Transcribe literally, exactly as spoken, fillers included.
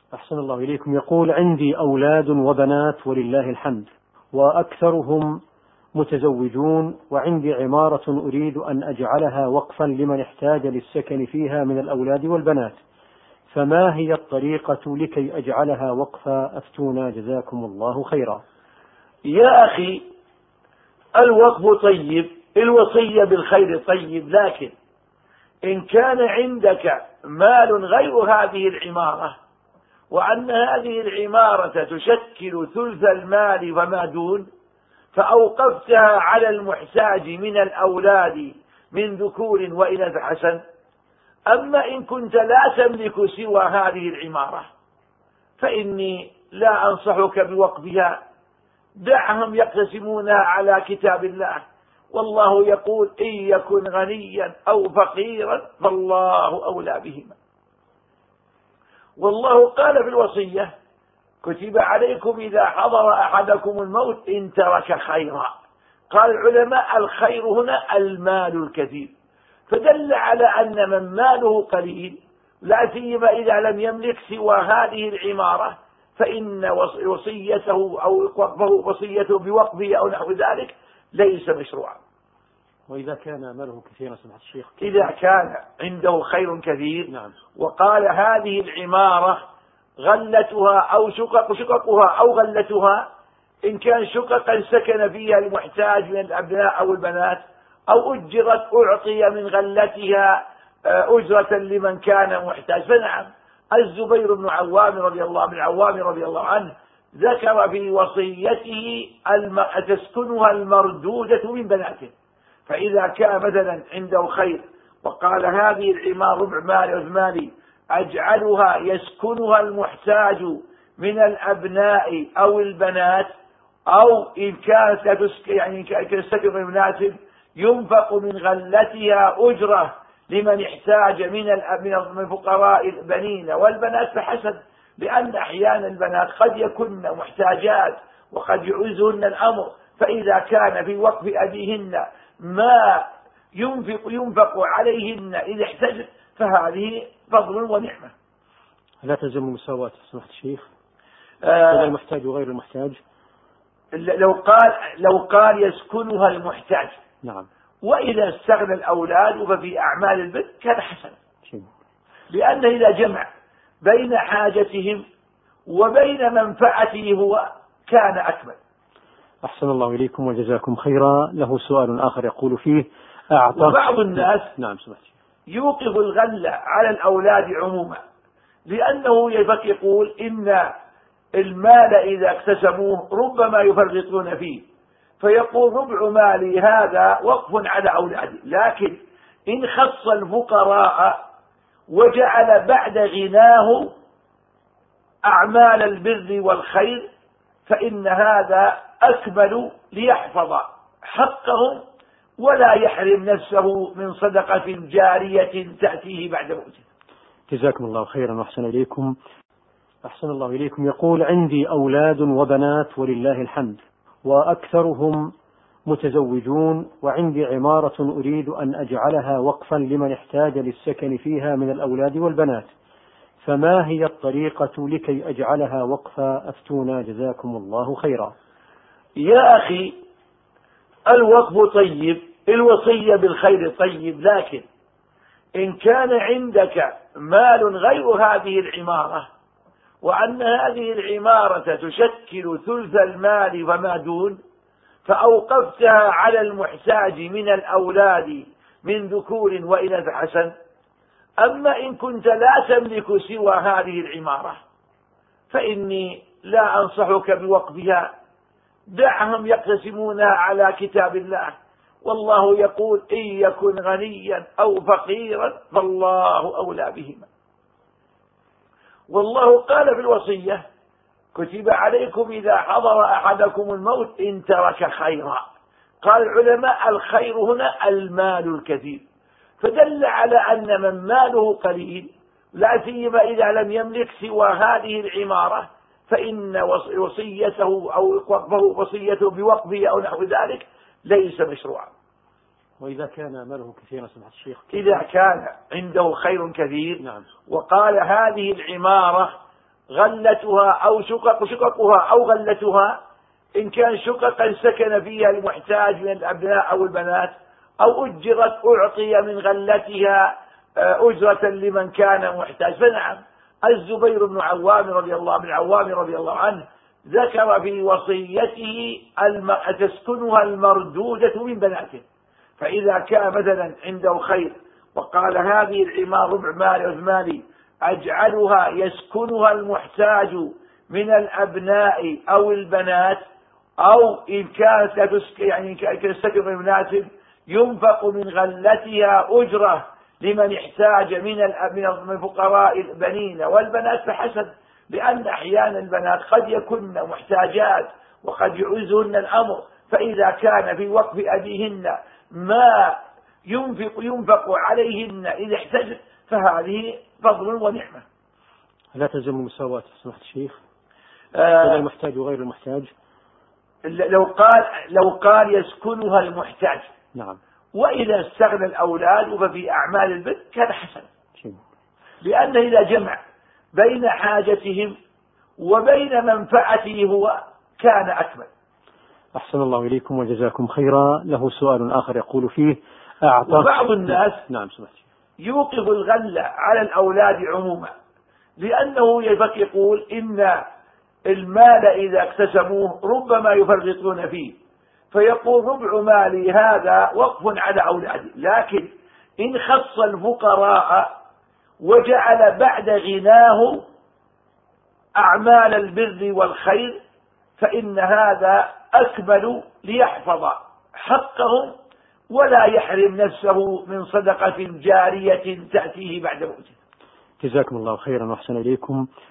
أحسن الله إليكم. يقول: عندي أولاد وبنات ولله الحمد، وأكثرهم متزوجون، وعندي عمارة أريد أن أجعلها وقفا لمن احتاج للسكن فيها من الأولاد والبنات، فما هي الطريقة لكي أجعلها وقفا؟ أفتونا جزاكم الله خيرا. يا أخي، الوقف طيب، الوصية بالخير طيب، لكن إن كان عندك مال غير هذه العمارة، وأن هذه العمارة تشكل ثلث المال فما دون، فأوقفتها على المحتاج من الأولاد من ذكور وإناث حسن. أما إن كنت لا تملك سوى هذه العمارة فإني لا أنصحك بوقفها، دعهم يقتسمونها على كتاب الله، والله يقول: إن يكن غنيا أو فقيرا فالله أولى بهما. والله قال في الوصية: كتب عليكم إذا حضر أحدكم الموت إن ترك خيرا. قال العلماء: الخير هنا المال الكثير، فدل على أن من ماله قليل، لا سيما إذا لم يملك سوى هذه العمارة، فإن وصيته أو وقفه وصيته بوقفه أو نحو ذلك ليس مشروعا. وإذا كان ماله كثيرا سمعت الشيخ، إذا كان عنده خير كثير، نعم، وقال هذه العمارة غلتها أو شقق شققها أو غلتها، إن كان شققا سكن فيها المحتاج من الأبناء أو البنات، أو أجرت أعطي من غلتها أجرة لمن كان محتاج، فنعم. الزبير بن عوام رضي الله بن عوام رضي الله عنه ذكر في وصيته تسكنها المردودة من بناته، فإذا كان مثلا عنده خير وقال هذه العمارة ربع مالي وثماني أجعلها يسكنها المحتاج من الأبناء أو البنات، أو إن كانت لا تسكن يعني كالسكن المناسب ينفق من غلتها أجرة لمن احتاج من الفقراء البنين والبنات، فحسن، لأن أحيانا البنات قد يكن محتاجات وقد يعوزهن الأمر، فإذا كان في وقف أبيهن ما ينفق ينفق عليهن إذا احتاج فهذه فضل ونعمة. لا تلزم مساواة سمحت الشيخ آه المحتاج وغير المحتاج. لو قال لو قال يسكنها المحتاج، نعم، وإذا استغنى الأولاد ففي أعمال البر كان حسنا، لأن إذا جمع بين حاجتهم وبين منفعته هو كان أكمل. أحسن الله إليكم وجزاكم خيرا. له سؤال آخر يقول فيه: أعطى بعض الناس نعم سمحت يوقف الغلة على الأولاد عموما، لأنه يقول إن المال إذا اقتسموه ربما يفرطون فيه، فيقول ربع مالي هذا وقف على أولادي، لكن إن خص الفقراء وجعل بعد غناه أعمال البر والخير فإن هذا أكمل ليحفظ حقهم ولا يحرم نفسه من صدقة جارية تأتيه بعد موته. جزاكم الله خيرا وأحسن إليكم. أحسن الله إليكم. يقول: عندي أولاد وبنات ولله الحمد، وأكثرهم متزوجون، وعندي عمارة أريد أن أجعلها وقفا لمن احتاج للسكن فيها من الأولاد والبنات، فما هي الطريقة لكي أجعلها وقفا؟ أفتونا جزاكم الله خيرا. يا أخي، الوقف طيب، الوصية بالخير طيب، لكن إن كان عندك مال غير هذه العمارة، وأن هذه العمارة تشكل ثلث المال فما دون، فأوقفتها على المحتاج من الأولاد من ذكور وإناث حسن. أما إن كنت لا تملك سوى هذه العمارة فإني لا أنصحك بوقفها، دعهم يقتسمونها على كتاب الله، والله يقول: إن يكن غنيا أو فقيرا فالله أولى بهما. والله قال في الوصية: كتب عليكم إذا حضر أحدكم الموت إن ترك خيرا. قال العلماء: الخير هنا المال الكثير، فدل على أن من ماله قليل، لا سيما إذا لم يملك سوى هذه العمارة، فإن وصيته أو وقفه وصيته بوقفه أو نحو ذلك ليس مشروعا. وإذا كان ماله كثيرا سمحت الشيخ، إذا كان عنده خير كثير، نعم، وقال هذه العمارة غلتها أو شقق شققها أو غلتها، إن كان شققا سكن فيها المحتاج من الأبناء أو البنات، أو أجرت أعطي من غلتها أجرة لمن كان محتاج. فنعم الزبير بن عوام رضي الله بن عوام رضي الله عنه ذكر في وصيته تسكنها المردودة من بناته. فإذا كان مثلا عنده خير وقال هذه العمار ربع مالي وثماني أجعلها يسكنها المحتاج من الأبناء أو البنات، أو إن كانت لا تسكن يعني إن كانت السكن المناسب ينفق من غلتها أجرة لمن احتاج من من فقراء البنين والبنات فحسب، لأن أحيانا البنات قد يكن محتاجات وقد يعوزهن الأمر، فإذا كان في وقف أبيهن ما ينفق ينفق عليهن إذا احتجت فهذه فضل ونعمة. لا تلزم المساواة سماحة الشيخ آه بين المحتاج وغير المحتاج. لو قال لو قال يسكنها المحتاج، نعم، وإذا استغنى الأولاد ففي أعمال البيت كان حسنا، لأن إذا جمع بين حاجتهم وبين منفعته هو كان أكمل. أحسن الله إليكم وجزاكم خيرا. له سؤال آخر يقول فيه أعطى بعض الناس نعم سمحتي يوقف الغلة على الأولاد عموما، لأنه يقول إن المال إذا اقتسموه ربما يفرطون فيه، فيقول ربع مالي هذا وقف على أولادي، لكن إن خص الفقراء وجعل بعد غناه أعمال البر والخير فإن هذا أكمل ليحفظ حقهم ولا يحرم نفسه من صدقة جارية تأتيه بعد موته. جزاكم الله خيرا وأحسن إليكم.